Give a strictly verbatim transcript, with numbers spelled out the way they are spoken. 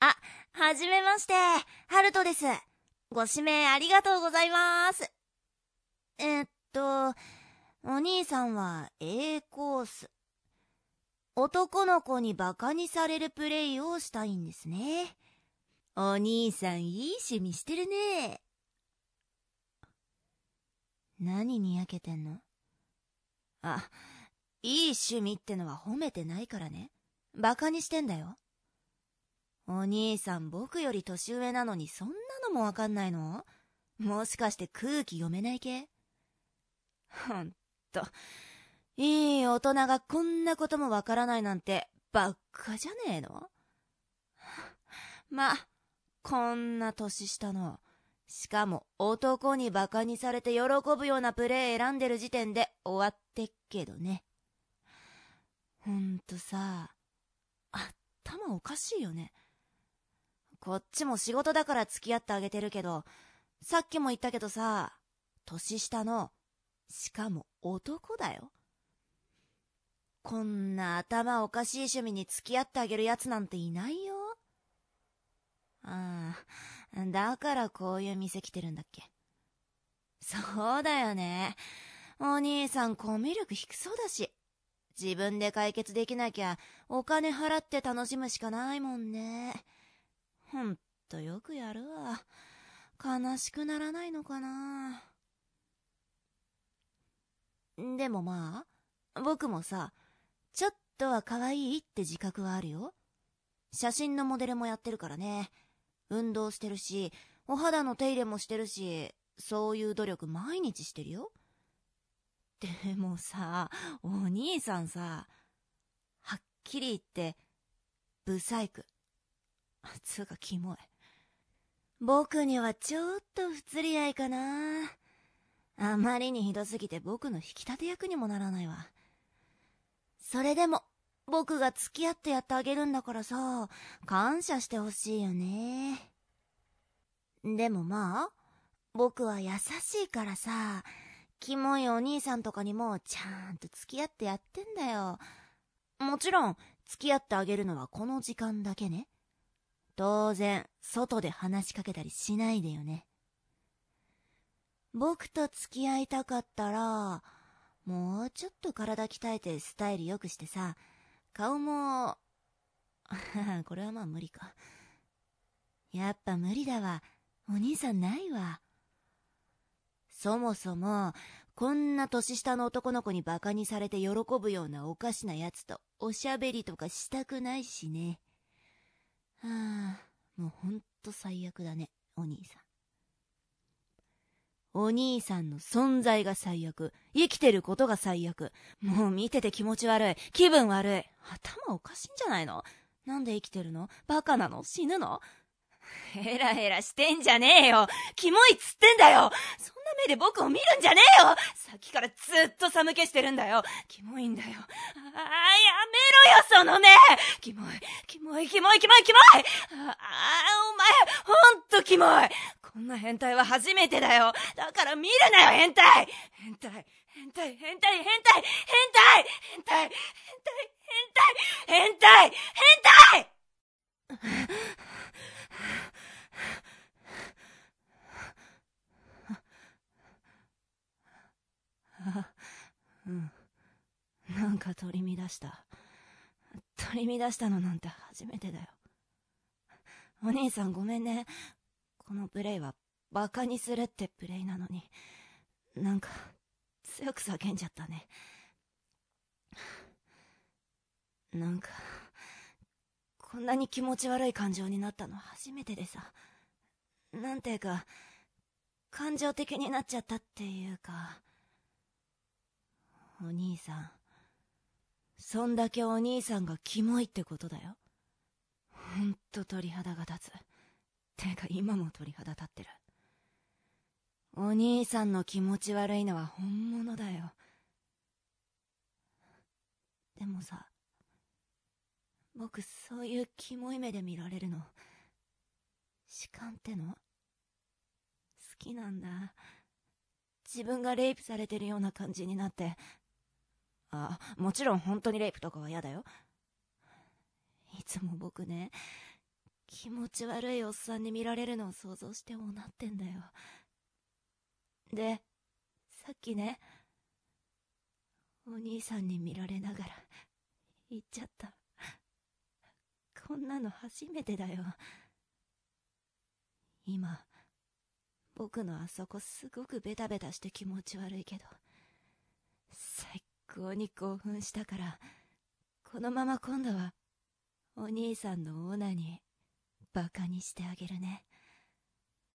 あ、はじめまして、ハルトです。ご指名ありがとうございます。えっと、お兄さんは A コース。男の子にバカにされるプレイをしたいんですね。お兄さんいい趣味してるね。何にやけてんの？あ、いい趣味ってのは褒めてないからね。バカにしてんだよ。お兄さん僕より年上なのにそんなのもわかんないの？もしかして空気読めない系？ほんと、いい大人がこんなこともわからないなんてばっかじゃねえの？ま、こんな年下の、しかも男にバカにされて喜ぶようなプレー選んでる時点で終わってっけどね。ほんとさ、頭おかしいよね。こっちも仕事だから付き合ってあげてるけど、さっきも言ったけどさ、年下の、しかも男だよ。こんな頭おかしい趣味に付き合ってあげるやつなんていないよ。ああ、だからこういう店来てるんだっけ。そうだよね。お兄さんコミュ力低そうだし、自分で解決できなきゃお金払って楽しむしかないもんね。ほんとよくやるわ。悲しくならないのかな。でもまあ、僕もさ、ちょっとは可愛いって自覚はあるよ。写真のモデルもやってるからね。運動してるし、お肌の手入れもしてるし、そういう努力毎日してるよ。でもさ、お兄さんさ、はっきり言って、ブサイク。つうかキモい。僕にはちょっと不釣り合いかな。あまりにひどすぎて僕の引き立て役にもならないわ。それでも、僕が付き合ってやってあげるんだからさ、感謝してほしいよね。でもまあ、僕は優しいからさ、キモいお兄さんとかにもちゃんと付き合ってやってんだよ。もちろん、付き合ってあげるのはこの時間だけね。当然、外で話しかけたりしないでよね。僕と付き合いたかったら、もうちょっと体鍛えてスタイル良くしてさ、顔も、これはまあ無理か。やっぱ無理だわ。お兄さんないわ。そもそも、こんな年下の男の子にバカにされて喜ぶようなおかしなやつとおしゃべりとかしたくないしね。はあ、もうほんと最悪だね、お兄さん。お兄さんの存在が最悪。生きてることが最悪。もう見てて気持ち悪い。気分悪い。頭おかしいんじゃないの？なんで生きてるの？バカなの？死ぬの？ヘラヘラしてんじゃねえよ。キモいっつってんだよ。そんな目で僕を見るんじゃねえよ。さっきからずっと寒気してるんだよ。キモいんだよ。あー、やめろよ、その目。キモい、キモい、キモい、キモい、キモい。あー、お前、ほんとキモい。こんな変態は初めてだよ。だから見るなよ、変態。変態、変態、変態、変態、変態、変態、変態、変態、変態、変態。うん。なんか取り乱した。取り乱したのなんて初めてだよ。お兄さんごめんね。このプレイはバカにするってプレイなのに、なんか強く叫んじゃったね。なんか、こんなに気持ち悪い感情になったの初めてでさ。なんていうか、感情的になっちゃったっていうか。お兄さん。そんだけお兄さんがキモいってことだよ。ほんと鳥肌が立つ。てか今も鳥肌立ってる。お兄さんの気持ち悪いのは本物だよ。でもさ、僕そういうキモい目で見られるの、痴漢っての好きなんだ。自分がレイプされてるような感じになって。あ、もちろん本当にレイプとかは嫌だよ。いつも僕ね、 気持ち悪いおっさんに見られるのを想像してもなってんだよ。で、さっきね、お兄さんに見られながら言っちゃった。こんなの初めてだよ。今、僕のあそこすごくベタベタして気持ち悪いけど、最高に興奮したから、このまま今度はお兄さんのオナにバカにしてあげるね。